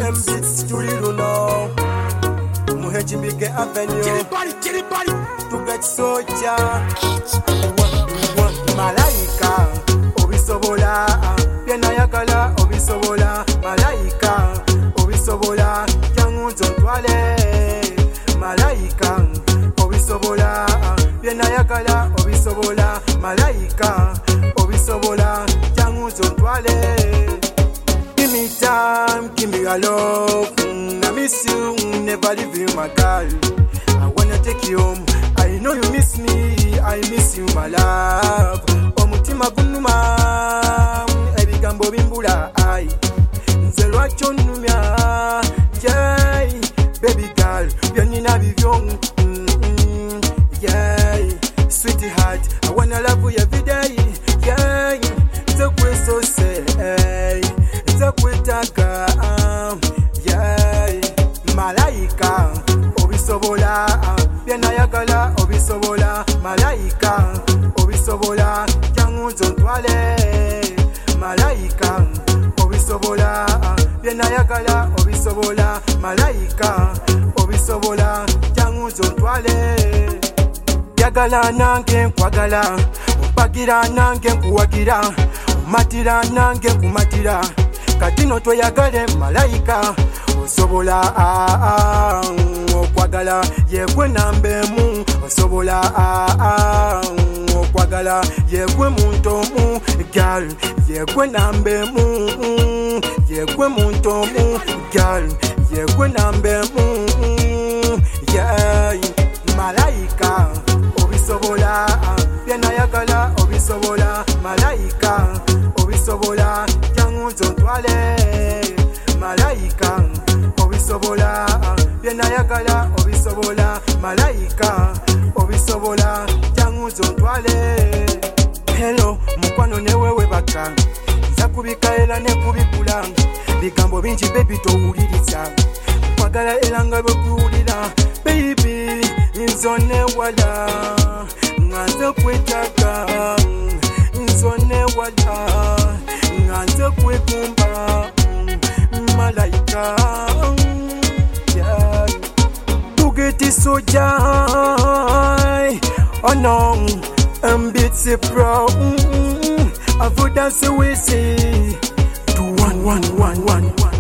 Mbits to Luno, Muhejimike Avenue, to get soldier, Malaika, Obisobola, Yanayakala, Obisobola, Malaika, Obisobola, Yangun Twale, Malaika, Obisobola, Yanayakala, Obisobola, Malaika, Obisobola, Yangun Twale. Give me time, give me a love. I miss you, never leave you, my girl. I wanna take you home. I know you miss me, I miss you, my love. Omutima gunuma, ebigambo bimbula ai. Nzelwa chonumya, yeah, baby girl, byanina bivyo, yeah, sweetheart, I wanna love you every day, yeah. Nzekwe so say, nzekwetaka, yeah. Malaika, Obisobola, Byanayagala, Obisobola, Malaika, Obisobola, Yangun Twale, Malaika, Obisobola, Byanayagala, Obisobola, Malaika, Obisobola, Yangun Twale. Yagala nange kwagala, Bagira nange kuwagira, Matira nange kumatira, Katino toyagale Malaika, Osobola okwagala yegwe nambemu, Osobola okwagala yegwe muntomu, girl, yegwe nambemu, yegwe muntomu, girl, yegwe nambemu, yeah. Malaika, Obisobola, Byanayagala, Obisobola, Malaika, Obisobola, Yangun Twale, Malaika, Obisobola, Byanayagala, Obisobola, Malaika, Obisobola, Yangun Twale. Hello, mukwano newewe baka, nza kubikaela ne kubikula, bigambo bingi baby towuliriza, kwagala elanga bekuwulira, baby nzone wala, nganze kwetaka, nzone wala, nganze kwekumba, Malaika, yeah. Bugatti Soja, oh no, Mbits Pro, Avoidance we say, 2 1 1 1 1 1.